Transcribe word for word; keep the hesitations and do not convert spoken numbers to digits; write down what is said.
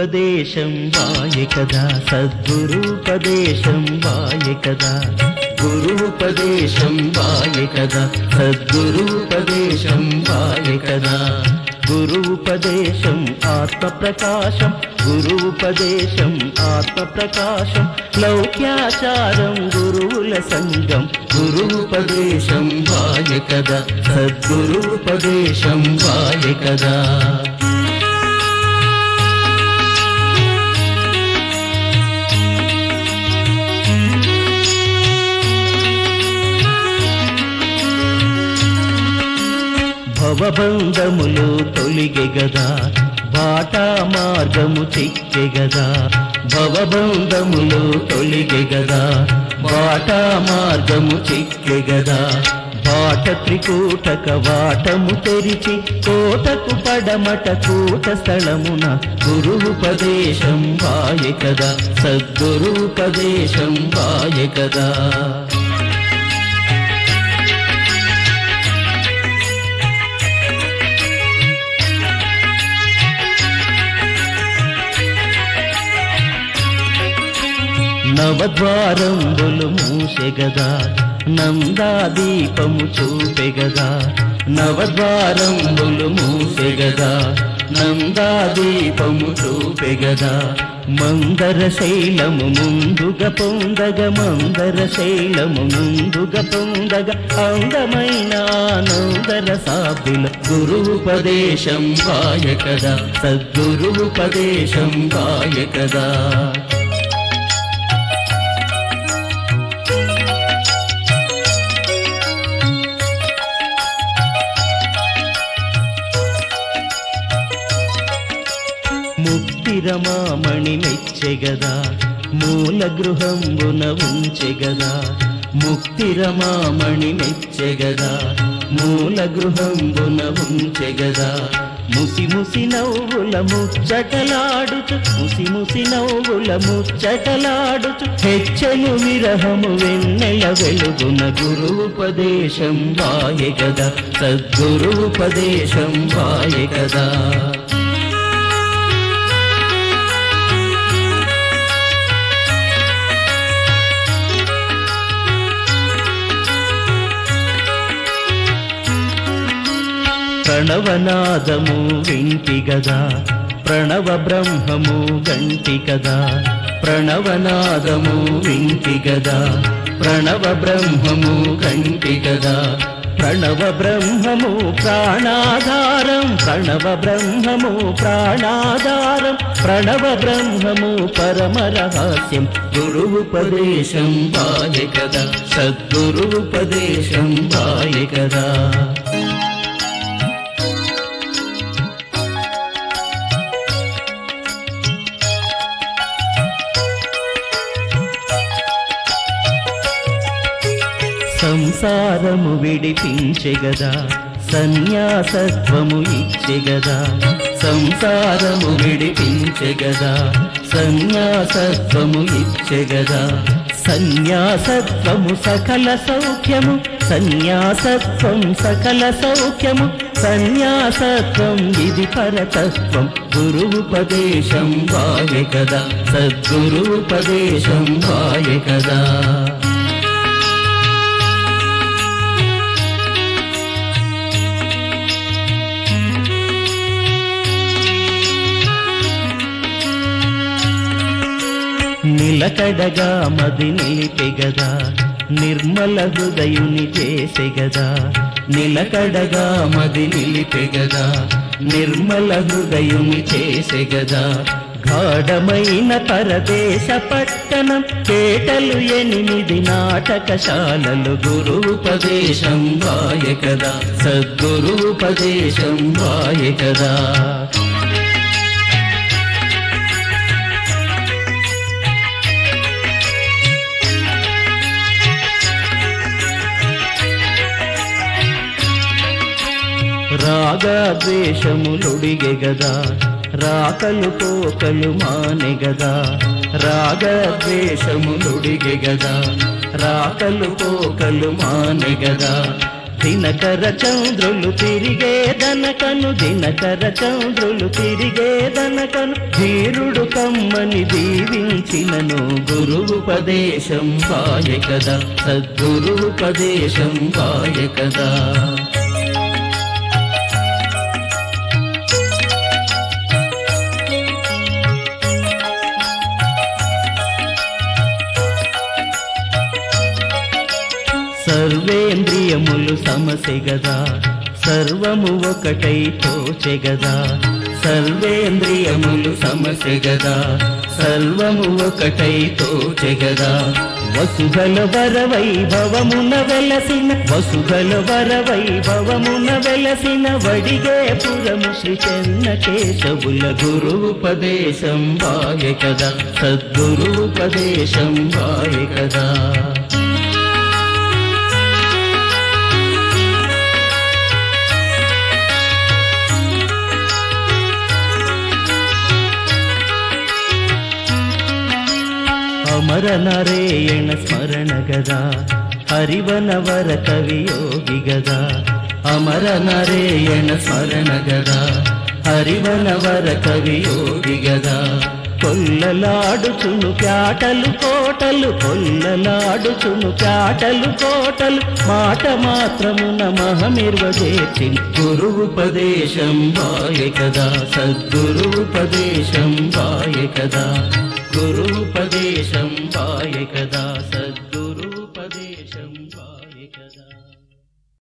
గురుపదేశం వాయే కదా, సద్గురుపదేశం వాయే కదా, గురుపదేశం వాయే కదా, సద్గురుపదేశం వాయే కదా. గురుపదేశం ఆత్మ ప్రకాశం, గురుపదేశం ఆత్మ ప్రకాశం, లౌక్యాచారం గురువుల సంగం, గురుపదేశం వాయే కదా, సద్గురుపదేశం వాయే కదా. భవబంధములు తొలిగే గదా, బాటా మార్గము చిక్కె గదా, భవబంధములు తొలిగే గదా, బాటా మార్గము చిక్కె గదా. బాట త్రికూటక వాటము తెరిచి కోటకు పడమట కూట స్థలమున గురుపదేశం వాయే కదా, సద్గురుపదేశం వాయే కదా. నవద్వారంబులు మూసెగదా, నందాదీపము చూపెగదా, నవద్వారంబులు మూసెగదా, నందాదీపము చూపెగదా. మందర శైలము ముందుగా పొందగ, మందర శైలము ముందుగా పొందగ, అందమైన ఆనందర సాబిల గురుపదేశం వాయే కదా, సద్గురుపదేశం వాయే కదా. ముక్తిరమామణి మెచ్చెగదా, మూల గృహంబున ఉంచెగదా, ముక్తిరమామణి మెచ్చెగదా, మూల గృహంబున ఉంచెగదా. ముసి ముసి నవ్వుల ముచ్చటలాడుచు, ముసి ముసి నవ్వుల ముచ్చటలాడుచు, హెచ్చను విరహము వెన్నెల వెలుగున గురుపదేశం వాయే కదా, సద్గురుపదేశం వాయే కదా. ప్రణవనాదము వింటి గదా, ప్రణవ బ్రహ్మము గంటి కదా, ప్రణవనాదము వింటి గదా, ప్రణవ బ్రహ్మము గంటి గదా. ప్రణవ బ్రహ్మము ప్రాణాధారం, ప్రణవ బ్రహ్మము ప్రాణాధారం, ప్రణవ బ్రహ్మము పరమ రహస్యం, గురుపదేశం వాయే కదా, సద్గురుపదేశం వాయే కదా. సంసారము విడిపించెగదా, సన్యాసత్వము ఇచ్చెగదా, సంసారము విడిపించెగదా, సన్యాసత్వము ఇచ్చెగదా. సన్యాసత్వము సకల సౌఖ్యము, సన్యాసత్వం సకల సౌఖ్యము, సన్యాసత్వం ఇది పరతత్వం, గురుపదేశం వాయే కదా, సద్గురుపదేశం వాయే కదా. నిలకడగా మది నిలిపెగదా, నిర్మల హృదయుని చేసెగదా, నిలకడగా మది నిలిపెగదా, నిర్మల హృదయుని చేసెగదా. గాఢమైన పరదేశ పట్టణం, పేటలు ఎనిమిది నాటకశాలలు, గురుపదేశం వాయే కదా, సద్గురుపదేశం వాయే కదా. రాగద్వేషములుడిగే గదా, రాకలు పోకలు మానె గదా, రాగద్వేషములుడిగే గదా, రాకలు పోకలు మానె గదా. దినకర చంద్రులు తిరిగేదనకను దినకర చంద్రులు తిరిగేదనకను ధీరుడు కమ్మని దీవించినను గురువుపదేశం వాయె కదా సద్గురువుపదేశం వాయె కదా. సర్వేంద్రియములు సమసెగదా సర్వము ఒకటై తోచెగదా సర్వేంద్రియములు సమసెగదా సర్వము ఒకటై తోచెగదా. వసుధల వర వైభవమున వెలసిన వసుధల వర వైభవమున వెలసిన వడిగే పురము శ్రీ చెన్న కేశవుల గురువుపదేశం వాయె కదా సద్గురువుపదేశం వాయె కదా. అమర నరేయణ స్మరణ గదా హరివనవర కవియోగి గదా అమర నరేయణ స్మరణ గదా హరివనవర కవియోగి గదా. కొల్లలాడుచును ప్యాటలు కోటలు కొల్లలాడుచును ప్యాటలు కోటలు మాట మాత్రమున మహమిర్వజేర్చి గురువుపదేశం వాయె కదా సద్గురువుపదేశం వాయె కదా గురువుపదేశం వాయె కదా సద్